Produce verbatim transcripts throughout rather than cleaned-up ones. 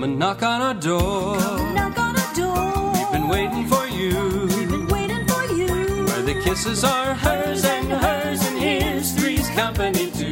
and knock on our door. Come and knock on our door. We've been waiting for you. We've been waiting for you. Where the kisses are hers and hers, and here's Three's Company too.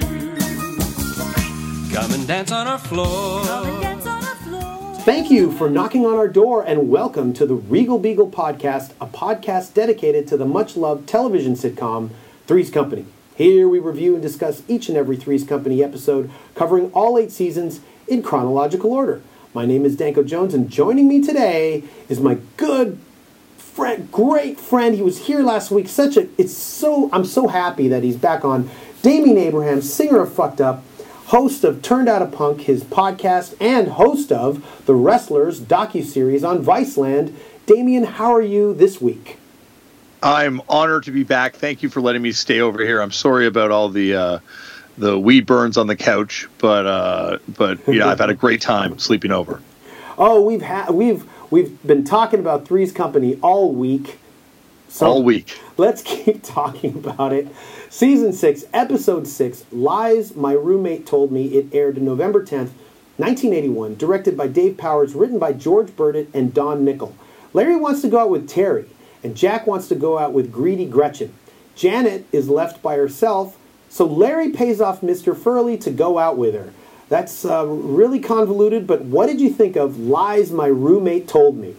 Come and dance on our floor. Come and dance on our floor. Thank you for knocking on our door, and welcome to the Regal Beagle Podcast, a podcast dedicated to the much-loved television sitcom Three's Company. Here we review and discuss each and every Three's Company episode, covering all eight seasons in chronological order. My name is Danko Jones, and joining me today is my good friend, great friend. He was here last week. Such a, it's so, I'm so happy that he's back on. Damian Abraham, singer of Fucked Up, host of Turned Out a Punk, his podcast, and host of The Wrestlers docuseries on Viceland. Damian, how are you this week? I'm honored to be back. Thank you for letting me stay over here. I'm sorry about all the uh, the weed burns on the couch, but uh, but yeah, I've had a great time sleeping over. Oh, we've had we've we've been talking about Three's Company all week. So all week. Let's keep talking about it. Season six, episode six, Lies My Roommate Told Me. It aired November tenth, nineteen eighty-one. Directed by Dave Powers, written by George Burdett and Don Nickel. Larry wants to go out with Terry, and Jack wants to go out with greedy Gretchen. Janet is left by herself, so Larry pays off Mister Furley to go out with her. That's uh, really convoluted, but what did you think of Lies My Roommate Told Me?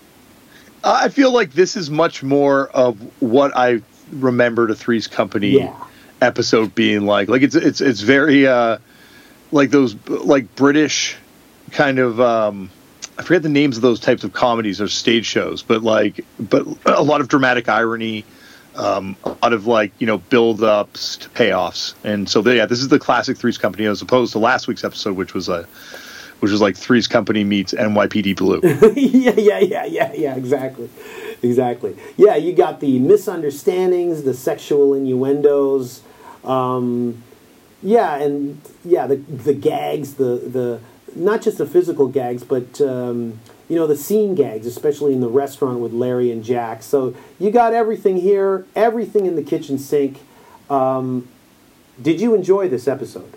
I feel like this is much more of what I remembered a Three's Company yeah. episode being like. Like it's it's it's very uh, like those like British kind of um, I forget the names of those types of comedies or stage shows, but like but a lot of dramatic irony, um, a lot of like you know build ups to payoffs, and so yeah, this is the classic Three's Company as opposed to last week's episode, which was a which was like Three's Company meets N Y P D Blue. yeah, yeah, yeah, yeah, yeah, exactly. Exactly. Yeah, you got the misunderstandings, the sexual innuendos, um, yeah, and yeah, the the gags, the, the not just the physical gags, but um, you know, the scene gags, especially in the restaurant with Larry and Jack. So you got everything here, everything in the kitchen sink. Um, did you enjoy this episode?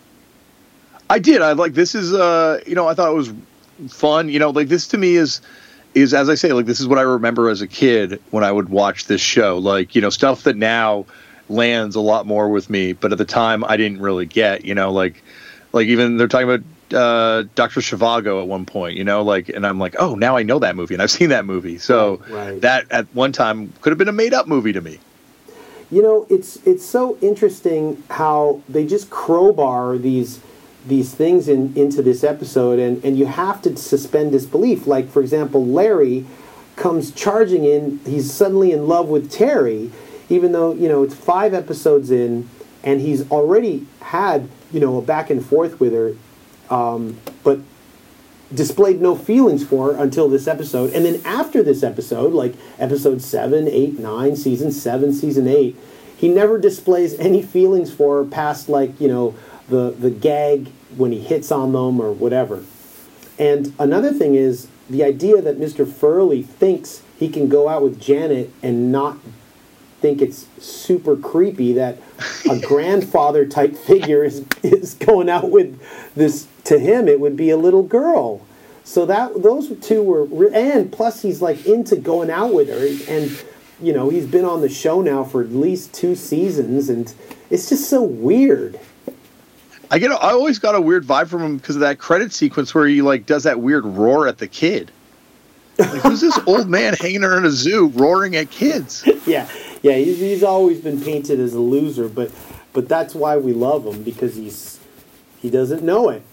I did. I like this is uh you know I thought it was fun. You know, like this to me is is as I say, like this is what I remember as a kid when I would watch this show. Like, you know, stuff that now lands a lot more with me, but at the time I didn't really get, you know, like like even they're talking about uh Doctor Zhivago at one point, you know, like and I'm like, "Oh, now I know that movie and I've seen that movie." So right, right. that at one time could have been a made up movie to me. You know, it's it's so interesting how they just crowbar these these things in, into this episode, and, and you have to suspend disbelief. Like, for example, Larry comes charging in, he's suddenly in love with Terry, even though, you know, it's five episodes in, and he's already had, you know, a back and forth with her, um, but displayed no feelings for her until this episode. And then after this episode, like episode seven, eight, nine, season seven, season eight, he never displays any feelings for her past, like, you know, the the gag when he hits on them or whatever. And another thing is the idea that Mister Furley thinks he can go out with Janet and not think it's super creepy that a grandfather type figure is is going out with this. To him, it would be a little girl. So that those two were, and plus he's like into going out with her, and you know he's been on the show now for at least two seasons, and it's just so weird. I get. I always got a weird vibe from him because of that credit sequence where he like does that weird roar at the kid. Like, who's this old man hanging around a zoo roaring at kids? Yeah, yeah. He's, he's always been painted as a loser, but but that's why we love him, because he's he doesn't know it.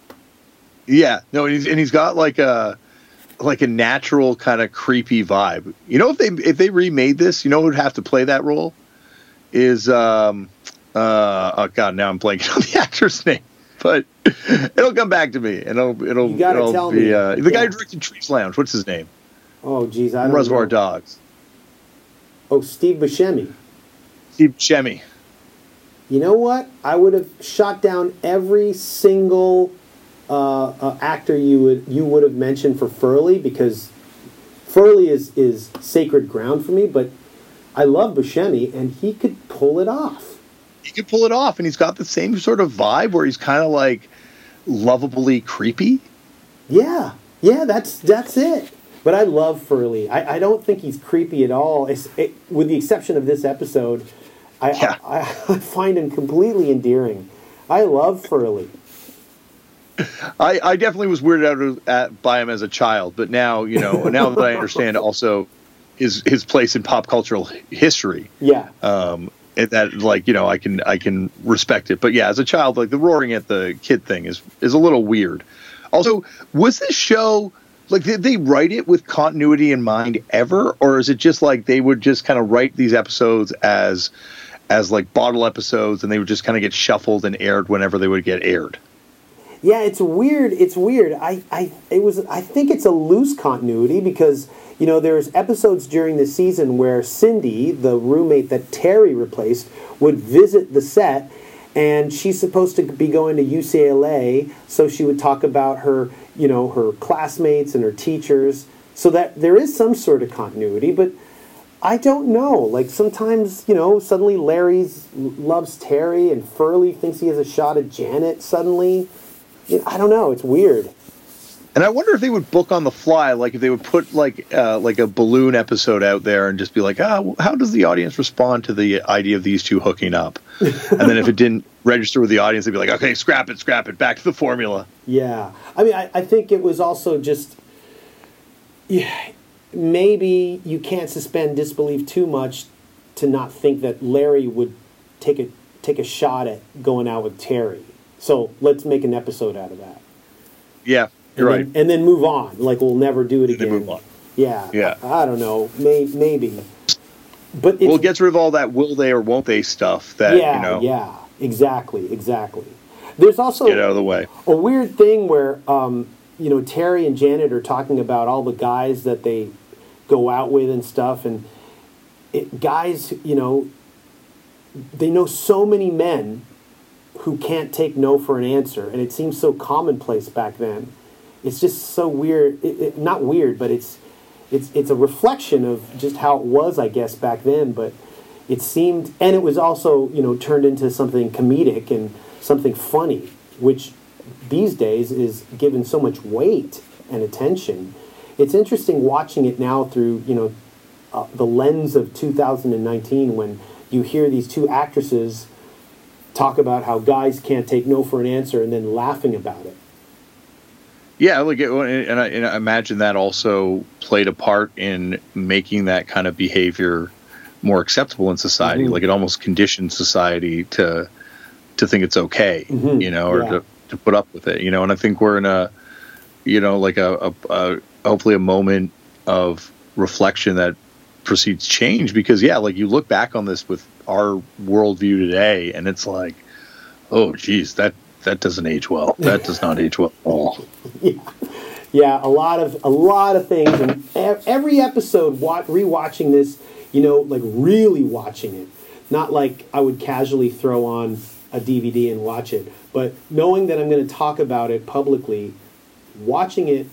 Yeah, no, and he's and he's got like a like a natural kind of creepy vibe. You know, if they if they remade this, you know who would have to play that role is. Um, Uh, oh God! Now I'm blanking on the actor's name, but it'll come back to me, and it'll it'll, you gotta it'll tell be me. uh, the yeah. guy who directed Trees Lounge. What's his name? Oh, geez, I don't Reservoir know. Dogs. Oh, Steve Buscemi. Steve Buscemi. You know what? I would have shot down every single uh, uh, actor you would you would have mentioned for Furley, because Furley is is sacred ground for me. But I love Buscemi, and he could pull it off. He could pull it off, and he's got the same sort of vibe where he's kind of like lovably creepy. Yeah, yeah, that's that's it. But I love Furley. I, I don't think he's creepy at all, it's, it, with the exception of this episode. I, Yeah. I, I find him completely endearing. I love Furley. I, I definitely was weirded out at, by him as a child, but now, you know, now that I understand also his his place in pop cultural history, Yeah. um, it, that like you know I can I can respect it. But yeah, as a child, like the roaring at the kid thing is is a little weird. Also, was this show like did they write it with continuity in mind ever, or is it just like they would just kind of write these episodes as as like bottle episodes and they would just kind of get shuffled and aired whenever they would get aired? Yeah, it's weird. It's weird. I, I, it was. I think it's a loose continuity because you know there's episodes during the season where Cindy, the roommate that Terry replaced, would visit the set, and she's supposed to be going to U C L A, so she would talk about her, you know, her classmates and her teachers, so that there is some sort of continuity. But I don't know. Like sometimes, you know, suddenly Larry's loves Terry, and Furley thinks he has a shot at Janet. Suddenly. I don't know. It's weird. And I wonder if they would book on the fly, like if they would put like uh, like a balloon episode out there and just be like, ah, how does the audience respond to the idea of these two hooking up? And then if it didn't register with the audience, they'd be like, okay, scrap it, scrap it, back to the formula. Yeah. I mean, I, I think it was also just, yeah, maybe you can't suspend disbelief too much to not think that Larry would take a take a shot at going out with Terry. So let's make an episode out of that. Yeah, you're and right. Then, and then move on. Like we'll never do it And then again. move on. Yeah. Yeah. I, I don't know. May, maybe. But it's, Well, it gets rid of all that will they or won't they stuff that, yeah, you know, yeah, exactly, exactly. There's also get out of the way. a weird thing where, um, you know, Terry and Janet are talking about all the guys that they go out with and stuff, and it, guys, you know, they know so many men who can't take no for an answer, and it seems so commonplace back then. It's just so weird. It, it, not weird, but it's it's it's a reflection of just how it was, I guess, back then. But it seemed, and it was also, you know, turned into something comedic and something funny, which these days is given so much weight and attention. It's interesting watching it now through, you know, uh, the lens of two thousand nineteen when you hear these two actresses talk about how guys can't take no for an answer and then laughing about it. Yeah, like, it, and, I, and I imagine that also played a part in making that kind of behavior more acceptable in society. Mm-hmm. Like it almost conditioned society to to think it's okay, Mm-hmm. you know, or Yeah. to, to put up with it, you know. And I think we're in a, you know, like a, a, a hopefully a moment of reflection that precedes change, because yeah, like you look back on this with our worldview today, and it's like, oh, geez, that that doesn't age well. That does not age well at all. Yeah, yeah, a lot of a lot of things, and e- every episode, wa- rewatching this, you know, like really watching it, not like I would casually throw on a D V D and watch it, but knowing that I'm going to talk about it publicly, watching it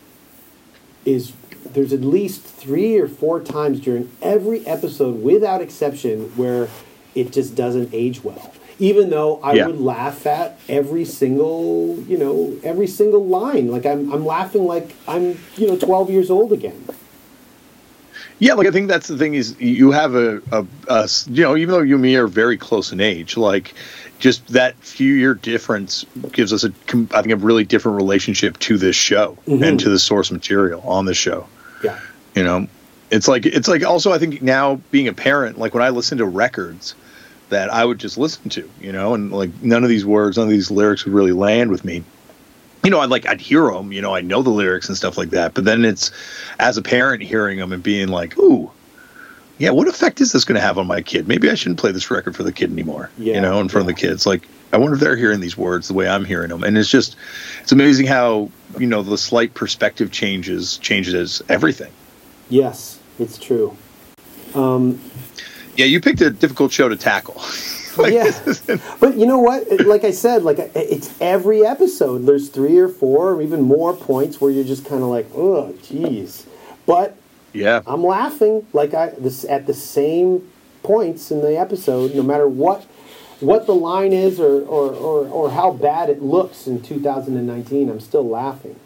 is, there's at least three or four times during every episode, without exception, where it just doesn't age well. Even though I Yeah. would laugh at every single, you know, every single line. Like I'm, I'm laughing like I'm, you know, twelve years old again. Yeah, like I think that's the thing is you have a, a, a you know, even though you and me are very close in age, like just that few year difference gives us a, com- I think, a really different relationship to this show Mhm. and to the source material on this show. Yeah. You know, it's like, it's like also, I think now being a parent, like when I listen to records that I would just listen to, you know, and like none of these words, none of these lyrics would really land with me. You know, I'd like, I'd hear them, you know, I know the lyrics and stuff like that. But then it's as a parent hearing them and being like, ooh, yeah, what effect is this going to have on my kid? Maybe I shouldn't play this record for the kid anymore, Yeah, you know, in front yeah. of the kids. Like, I wonder if they're hearing these words the way I'm hearing them. And it's just, it's amazing how, you know, the slight perspective changes, changes everything. Yes, it's true. Um, Yeah, you picked a difficult show to tackle. Like, yeah, but you know what? It- Like I said, like it's every episode. There's three or four, or even more points where you're just kind of like, oh, geez. But yeah. I'm laughing like I this at the same points in the episode, no matter what what the line is or or, or, or how bad it looks in two thousand nineteen. I'm still laughing.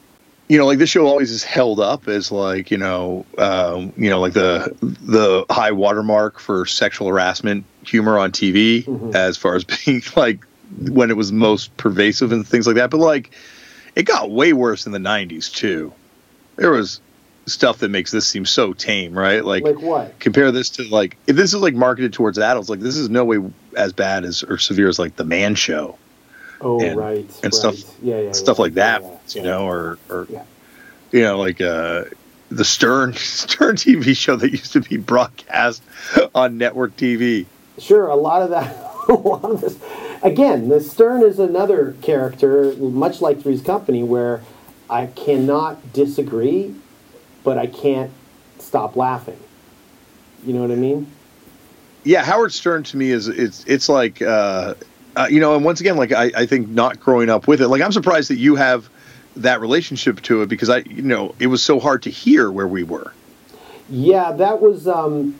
you know, like this show always is held up as like, you know, um, you know, like the the high watermark for sexual harassment humor on T V, mm-hmm. as far as being like when it was most pervasive and things like that. But like, it got way worse in the nineties too. There was stuff that makes this seem so tame, right? Like, like what? Compare this to like, if this is like marketed towards adults, like this is no way as bad as or severe as like The Man Show. Oh, and, right. And right. stuff, yeah, yeah, stuff yeah, like that, yeah, yeah, you yeah. know, or, or yeah. you know, like uh, the Stern Stern T V show that used to be broadcast on network T V. Sure, a lot of that, a lot of this. Again, the Stern is another character, much like Three's Company, where I cannot disagree, but I can't stop laughing. You know what I mean? Yeah, Howard Stern to me is it's it's like uh, uh, you know, and once again, like I, I think not growing up with it, like I'm surprised that you have that relationship to it because I you know it was so hard to hear where we were. Yeah, that was um,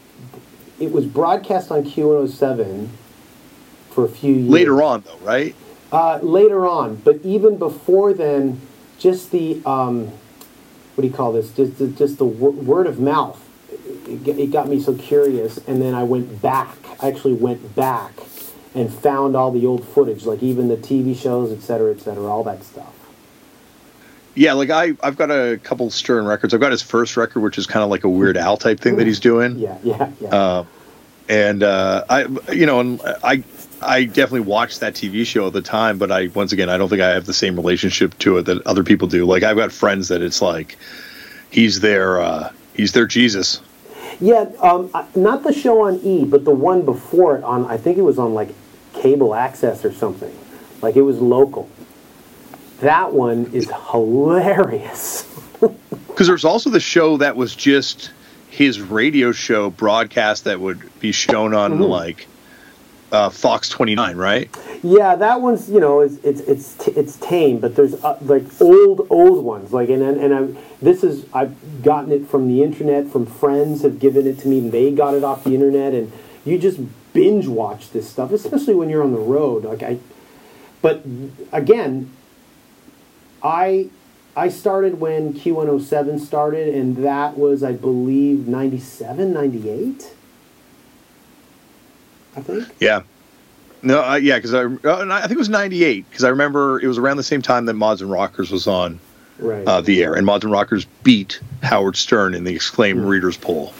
it was broadcast on Q one oh seven for a few years. Later on, though, right? Uh, later on, but even before then, just the um, what do you call this? Just the, just the w- word of mouth. It, it got me so curious, and then I went back. I actually went back and found all the old footage, like even the T V shows, et cetera, et cetera, all that stuff. Yeah, like I, I've got a couple Stern records. I've got his first record, which is kind of like a Weird Al type thing that he's doing. Yeah, yeah, yeah. Uh, and uh, I, you know, and I, I definitely watched that T V show at the time, but I, once again, I don't think I have the same relationship to it that other people do. Like I've got friends that it's like, he's their, uh, he's their Jesus. Yeah, um, not the show on E, but the one before it on, I think it was on like cable access or something. Like it was local. That one is hilarious. Because there's also the show that was just his radio show broadcast that would be shown on mm-hmm. like uh, Fox twenty-nine, right? Yeah, that one's you know it's it's it's it's tame, but there's uh, like old old ones like and and, and I, this is I've gotten it from the internet, from friends have given it to me, and they got it off the internet, and you just binge watch this stuff, especially when you're on the road. Like I, but again. I I started when Q one oh seven started, and that was, I believe, ninety-seven, ninety-eight, I think. Yeah. No, uh, yeah, because I, uh, I think it was ninety-eight, because I remember it was around the same time that Mods and Rockers was on right. uh, the air, and Mods and Rockers beat Howard Stern in the Exclaim mm. Readers Poll.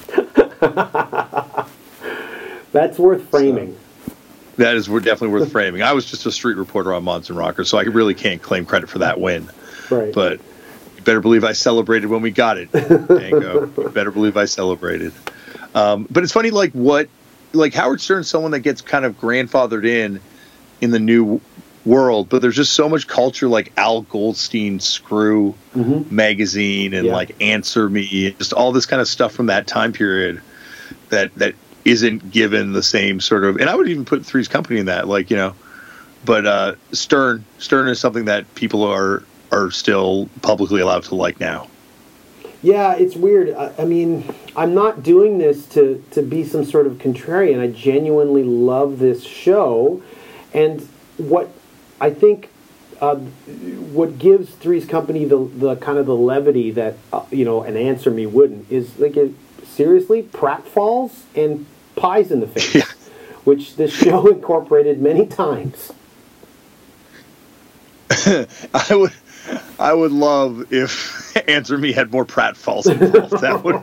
That's worth framing. So. That is definitely worth framing. I was just a street reporter on Mods and Rockers, so I really can't claim credit for that win. Right. But you better believe I celebrated when we got it, Dango. You better believe I celebrated. Um, but it's funny, like what, like Howard Stern's someone that gets kind of grandfathered in in the new world, but there's just so much culture, like Al Goldstein Screw mm-hmm. magazine and yeah. like Answer Me, just all this kind of stuff from that time period that that. isn't given the same sort of, and I would even put Three's Company in that, like, you know, but uh, Stern, Stern is something that people are are still publicly allowed to like now. Yeah, it's weird. I, I mean, I'm not doing this to, to be some sort of contrarian. I genuinely love this show, and what I think, uh, what gives Three's Company the the kind of the levity that uh, you know, an Answer Me wouldn't is like it. Seriously, pratfalls and pies in the face, yeah. which this show incorporated many times. I would, I would love if Answer Me had more pratfalls involved. That would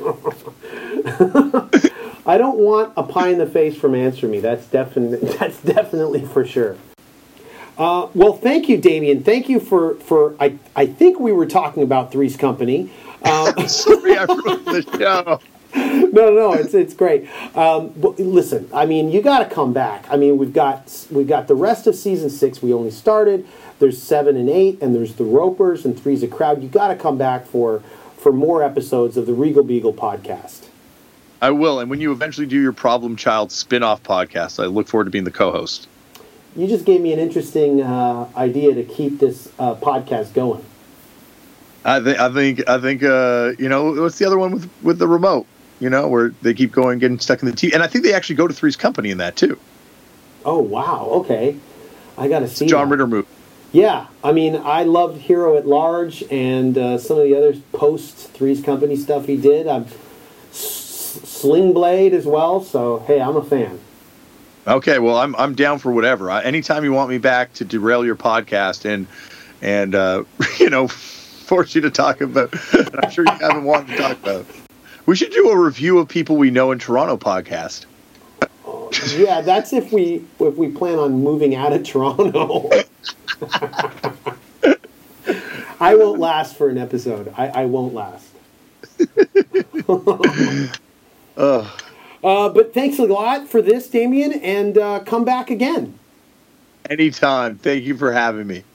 have been. I don't want a pie in the face from Answer Me. That's definitely that's definitely for sure. Uh, well, thank you, Damien. Thank you for for. I I think we were talking about Three's Company. Um, Sorry, I ruined the show. No, no, it's it's great. Um, but listen, I mean, you got to come back. I mean, we've got we've got the rest of season six. We only started. There's seven and eight, and there's the Ropers and Three's a Crowd. You got to come back for for more episodes of the Regal Beagle podcast. I will, and when you eventually do your Problem Child spin-off podcast, I look forward to being the co-host. You just gave me an interesting uh, idea to keep this uh, podcast going. I think I think I think uh, you know, what's the other one with with the remote? You know, where they keep going, getting stuck in the T V, and I think they actually go to Three's Company in that too. Oh wow! Okay, I got to see John that. Ritter movie. Yeah, I mean, I loved Hero at Large and uh, some of the other post Three's Company stuff he did. I'm S- Sling Blade as well. So hey, I'm a fan. Okay, well, I'm I'm down for whatever. I, anytime you want me back to derail your podcast and and uh, you know force you to talk about, that I'm sure you haven't wanted to talk about. We should do a review of people we know in Toronto podcast. Yeah, that's if we if we plan on moving out of Toronto. I won't last for an episode. I, I won't last. uh, uh, but thanks a lot for this, Damien, and uh, come back again. Anytime. Thank you for having me.